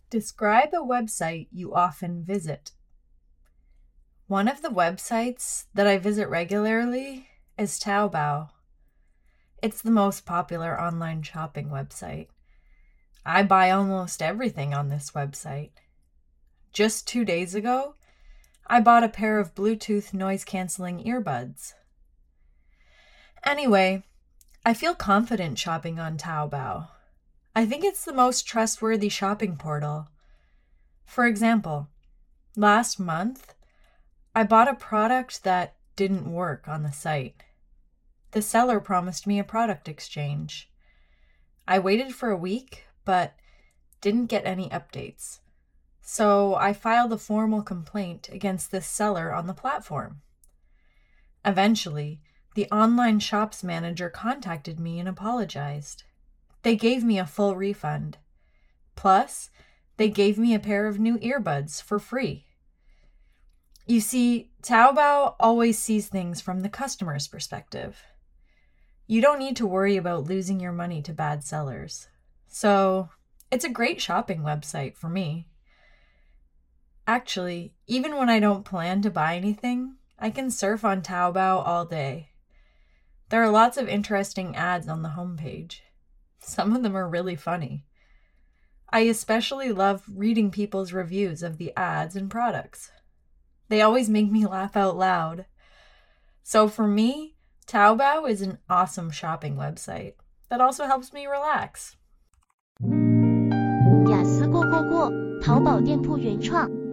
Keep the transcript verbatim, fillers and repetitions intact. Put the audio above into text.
Describe a website you often visit. One of the websites that I visit regularly is Taobao. It's the most popular online shopping website. I buy almost everything on this website. Just two days ago, I bought a pair of Bluetooth noise-canceling earbuds. Anyway, I feel confident shopping on Taobao. I think it's the most trustworthy shopping portal. For example, last month, I bought a product that didn't work on the site. The seller promised me a product exchange. I waited for a week, but didn't get any updates. So I filed a formal complaint against this seller on the platform. Eventually, the online shops manager contacted me and apologized. They gave me a full refund. Plus, they gave me a pair of new earbuds for free. You see, Taobao always sees things from the customer's perspective. You don't need to worry about losing your money to bad sellers. So, it's a great shopping website for me. Actually, even when I don't plan to buy anything, I can surf on Taobao all day. There are lots of interesting ads on the homepage. Some of them are really funny. I especially love reading people's reviews of the ads and products. They always make me laugh out loud. So for me, Taobao is an awesome shopping website that also helps me relax. 雅思过过过，淘宝店铺原创。